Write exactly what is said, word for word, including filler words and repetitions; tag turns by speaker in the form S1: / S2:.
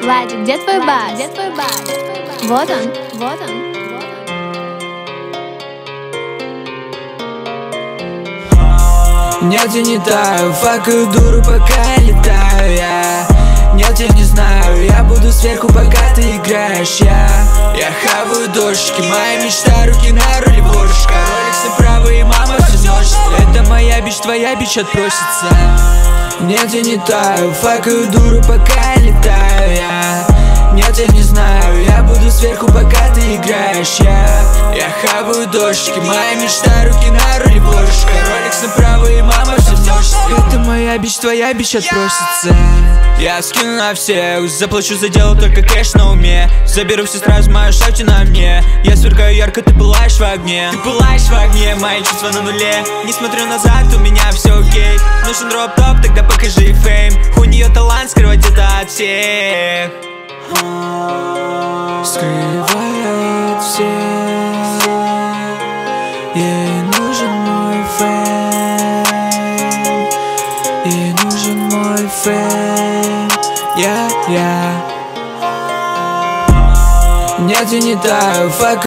S1: Владик, где твой бас? Где твой бас? Вот он, вот он.
S2: Нет, я не таю, факаю дуру, пока летаю я. Нет, я не знаю, я буду сверху, пока ты играешь. Я, я хаваю дождики, моя мечта, руки на руле, божечка. Роликсы правые, и мама все множество. Это моя бич, твоя бич отпросится. Нет, я не таю, факаю дуру, пока летаю я. Нет, я не знаю, я буду сверху, пока ты играешь. Я, я хаваю дождики, моя мечта, руки на руле, божечка. Роликс направо, и мама все множество. Это моя бич, твоя бич отпросится. Я скину на всех, заплачу за дело, только кэш на уме. Заберу все сразу, мою шапки на мне. Я сверкаю ярко, ты пылаешь в огне. Ты пылаешь в огне, мои чувства на нуле. Не смотрю назад, у меня все окей. Нужен дроп-топ, тогда покажи фейм. У нее талант скрывать это от всех. Скрывает всех. Ей нужен мой фейм. Ей нужен мой фейм. Я, я. Нет, я не таю, фак.